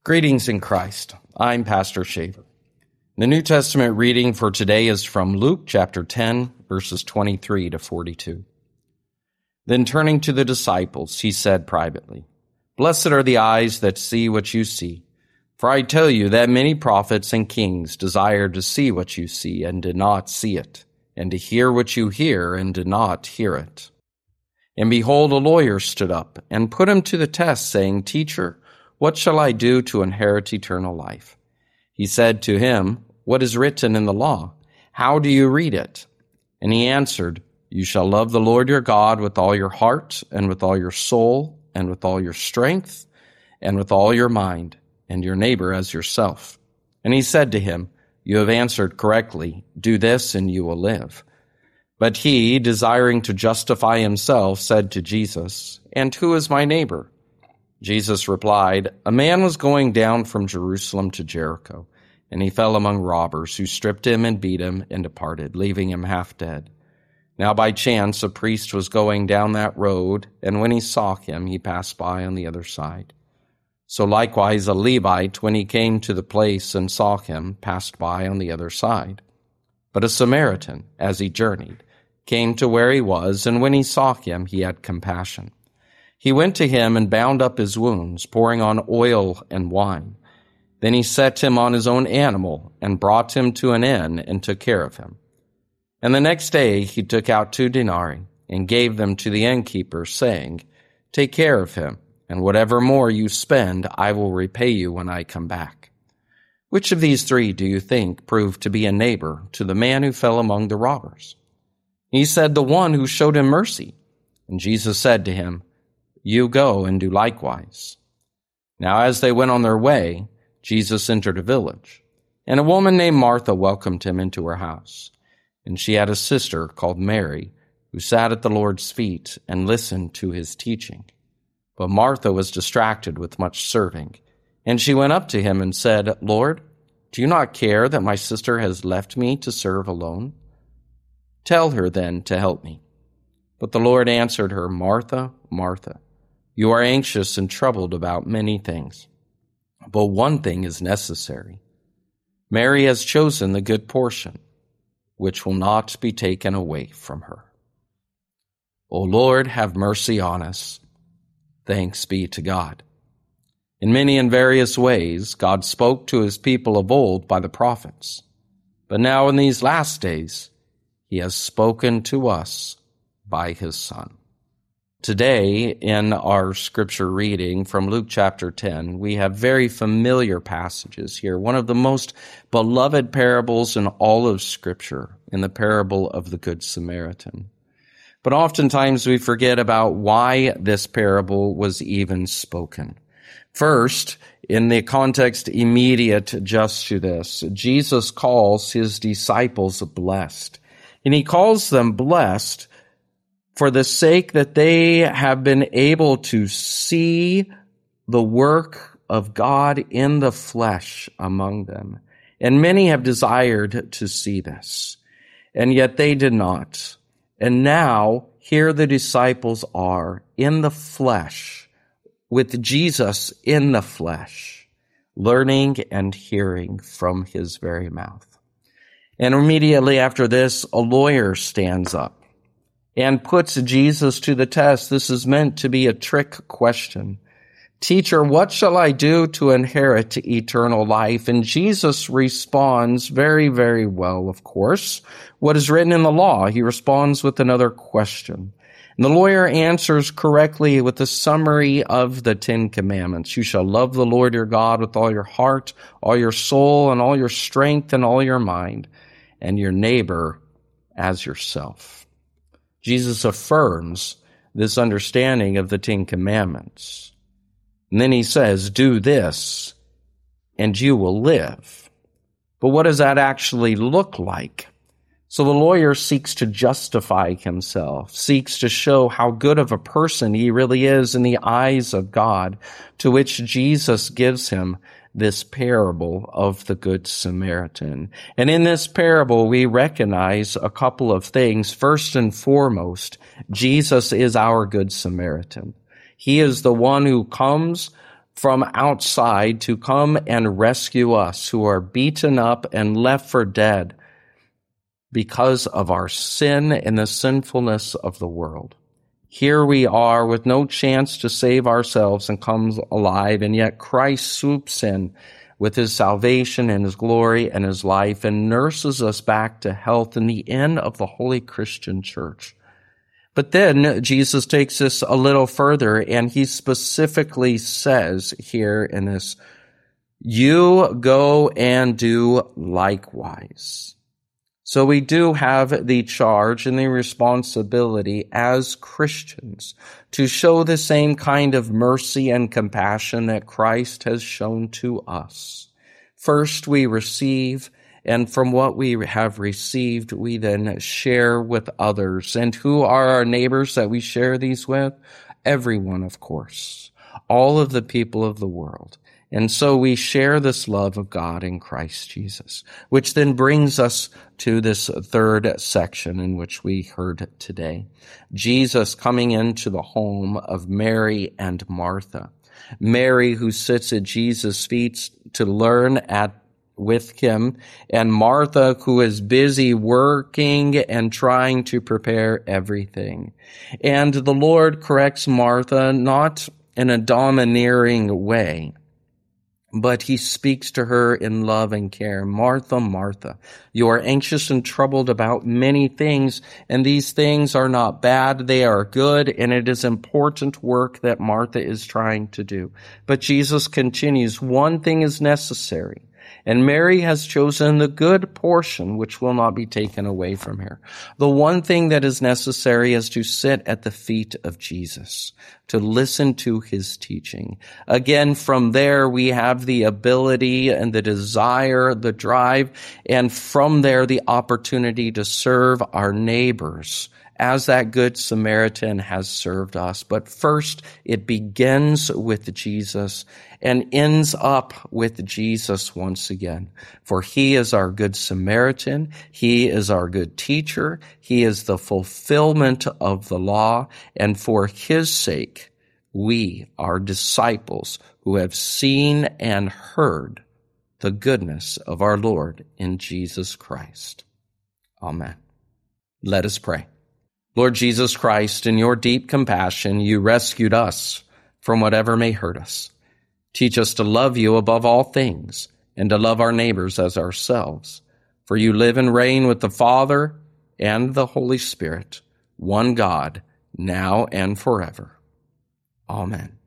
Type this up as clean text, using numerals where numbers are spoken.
Greetings in Christ. I'm Pastor Shaver. The New Testament reading for today is from Luke chapter 10, verses 23 to 42. Then turning to the disciples, he said privately, "Blessed are the eyes that see what you see. For I tell you that many prophets and kings desired to see what you see and did not see it, and to hear what you hear and did not hear it. And behold, a lawyer stood up and put him to the test, saying, 'Teacher, what shall I do to inherit eternal life?' He said to him, 'What is written in the law? How do you read it?' And he answered, 'You shall love the Lord your God with all your heart and with all your soul and with all your strength and with all your mind, and your neighbor as yourself.' And he said to him, 'You have answered correctly. Do this and you will live.' But he, desiring to justify himself, said to Jesus, 'And who is my neighbor?' Jesus replied, 'A man was going down from Jerusalem to Jericho, and he fell among robbers, who stripped him and beat him and departed, leaving him half dead. Now by chance a priest was going down that road, and when he saw him, he passed by on the other side. So likewise a Levite, when he came to the place and saw him, passed by on the other side. But a Samaritan, as he journeyed, came to where he was, and when he saw him, he had compassion. He went to him and bound up his wounds, pouring on oil and wine. Then he set him on his own animal and brought him to an inn and took care of him. And the next day he took out 2 denarii and gave them to the innkeeper, saying, 'Take care of him, and whatever more you spend, I will repay you when I come back.' Which of these 3 do you think proved to be a neighbor to the man who fell among the robbers?" He said, "The one who showed him mercy." And Jesus said to him, "You go and do likewise." Now as they went on their way, Jesus entered a village, and a woman named Martha welcomed him into her house. And she had a sister called Mary, who sat at the Lord's feet and listened to his teaching. But Martha was distracted with much serving, and she went up to him and said, "Lord, do you not care that my sister has left me to serve alone? Tell her then to help me." But the Lord answered her, "Martha, Martha, you are anxious and troubled about many things, but one thing is necessary. Mary has chosen the good portion, which will not be taken away from her." O Lord, have mercy on us. Thanks be to God. In many and various ways, God spoke to his people of old by the prophets. But now in these last days, he has spoken to us by his Son. Today, in our scripture reading from Luke chapter 10, we have very familiar passages here. One of the most beloved parables in all of Scripture, in the parable of the Good Samaritan. But oftentimes we forget about why this parable was even spoken. First, in the context immediate just to this, Jesus calls his disciples blessed. And he calls them blessed for the sake that they have been able to see the work of God in the flesh among them. And many have desired to see this, and yet they did not. And now, here the disciples are in the flesh, with Jesus in the flesh, learning and hearing from his very mouth. And immediately after this, a lawyer stands up and puts Jesus to the test. This is meant to be a trick question. "Teacher, what shall I do to inherit eternal life?" And Jesus responds very, very well, of course. What is written in the law? He responds with another question. And the lawyer answers correctly with a summary of the 10 Commandments. You shall love the Lord your God with all your heart, all your soul, and all your strength, and all your mind, and your neighbor as yourself. Jesus affirms this understanding of the 10 Commandments. And then he says, "Do this, and you will live." But what does that actually look like? So the lawyer seeks to justify himself, seeks to show how good of a person he really is in the eyes of God, to which Jesus gives him this parable of the Good Samaritan. And in this parable, we recognize a couple of things. First and foremost, Jesus is our Good Samaritan. He is the one who comes from outside to come and rescue us who are beaten up and left for dead because of our sin and the sinfulness of the world. Here we are with no chance to save ourselves and comes alive, and yet Christ swoops in with his salvation and his glory and his life and nurses us back to health in the end of the Holy Christian Church. But then Jesus takes this a little further, and he specifically says here in this, you go and do likewise. So we do have the charge and the responsibility as Christians to show the same kind of mercy and compassion that Christ has shown to us. First, we receive, and from what we have received, we then share with others. And who are our neighbors that we share these with? Everyone, of course. All of the people of the world. And so we share this love of God in Christ Jesus, which then brings us to this third section in which we heard today. Jesus coming into the home of Mary and Martha. Mary, who sits at Jesus' feet to learn with him, and Martha, who is busy working and trying to prepare everything. And the Lord corrects Martha not in a domineering way, but he speaks to her in love and care. Martha, Martha, you are anxious and troubled about many things, and these things are not bad, they are good, and it is important work that Martha is trying to do. But Jesus continues, one thing is necessary, and Mary has chosen the good portion, which will not be taken away from her. The one thing that is necessary is to sit at the feet of Jesus, to listen to his teaching. Again, from there, we have the ability and the desire, the drive, and from there, the opportunity to serve our neighbors as that good Samaritan has served us. But first, it begins with Jesus and ends up with Jesus once again. For he is our good Samaritan. He is our good teacher. He is the fulfillment of the law. And for his sake, we are disciples who have seen and heard the goodness of our Lord in Jesus Christ. Amen. Let us pray. Lord Jesus Christ, in your deep compassion, you rescued us from whatever may hurt us. Teach us to love you above all things and to love our neighbors as ourselves. For you live and reign with the Father and the Holy Spirit, one God, now and forever. Amen.